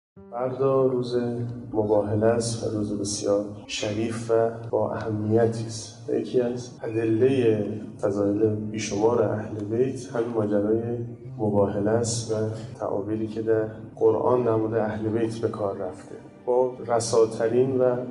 فردا روز مباهله است و روز بسیار شریف و با اهمیتی است. یکی از ادله فضایل بیشمار اهل بیت همین ماجرای مباهله است و تعابیری که در قرآن در مورد اهل بیت به کار رفته. با رساترین و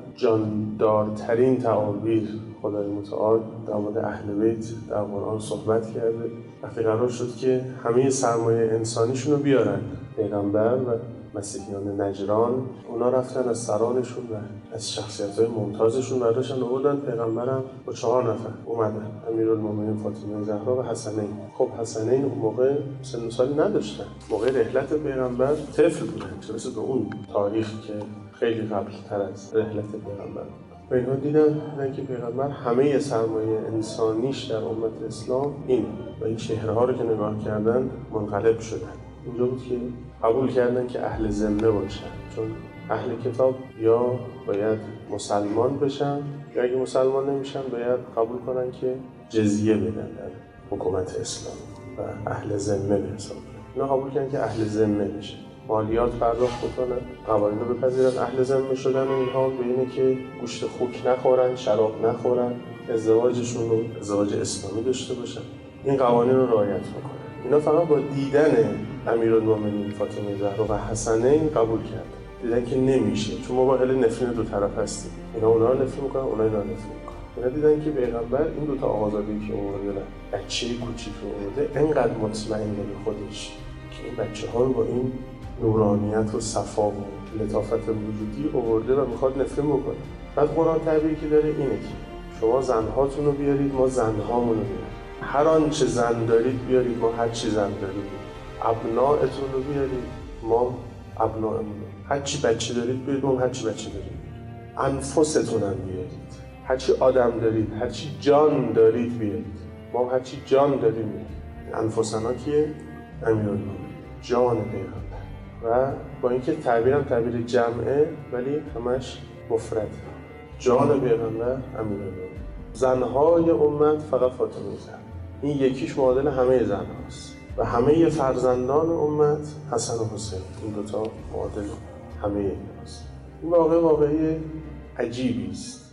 جاندارترین تعابیر خدای متعال در مورد اهل بیت در قرآن صحبت کرده. وقتی قرار شد که همه سرمایه انسانیشون رو بیارن پیغمبر و مسیحیان نجران، اونا رفتن از سرانشون و از شخصیت‌های ممتازشون برداشتن آوردن. پیغمبرم با 4 نفر اومدن، امیرالمومنین فاطمه زهرا و حسنین. خب حسنین اون موقع سن و سالی نداشتن، موقع رحلت پیغمبر طفل بودن، چه برسه به اون تاریخ که خیلی قبل‌تر از رحلت پیغمبر. و اینها دیدن که پیغمبر همه سرمایه انسانیش در امت اسلام این و این چهره‌ها رو که نگاه کردن منقلب شدن. اینجا بود که قبول کردن که اهل ذمه باشن، چون اهل کتاب یا باید مسلمان بشن یا اگه مسلمان نمیشن باید قبول کنن که جزیه بدن در حکومت اسلام و اهل ذمه به حساب کنن. اینا قبول کردن که اهل ذمه بشن، مالیات پرداخت بکنن، قوانین رو بپذیرن. اهل ذمه شدن و اینها به اینه که گوشت خوک نخورن، شراب نخورن، ازدواجشون رو ازدواج اسلامی داشته باشن، این قوانین رو رعایت بکنن. اینا فقط با دیدن امیرالمومنین فاطمه زهرا و حسنین قبول کرد. دیدن که نمیشه، چون مباهله نفرین دو طرف هستیم، اینا اونا رو نفرین میکنن، اونا اینا رو نفرین میکنن. اینا دیدن که پیغمبر این دوتا آقازاده‌ای که آورده، بچه کوچیک رو آورده، انقدر مطمئن به خودش که این بچه‌ها رو با این نورانیت و صفا و لطافت وجودی آورده و میخواد نفرین بکنه. بعد قرآن تعبیری که داره اینه که شما زنهاتون رو بیارید، ما زنهامون رو بیارید. هر آنچه زن دارید بیارید، ما هر چی زن دارید. ابناءتون رو بیارید، ما ابناءمون. هر چی بچه دارید بیارید، ما هر چی بچه دارید. انفستون هم بیارید، هر چی آدم دارید، هر چی جان دارید بیارید، ما هر چی جان داریم بیارید. انفسنا کیه؟ امیرالمومنین، جان پیغمبر. و با اینکه تعبیرم تعبیر جمعه ولی همش مفرد. جان پیغمبر امیرالمومنین. زنهای امت فقط فاطمه زهرا. این یکیش معادل همه زن هاست و همه فرزندان امت حسن و حسین. این دوتا معادل همه این هاست. این واقعی عجیبی است.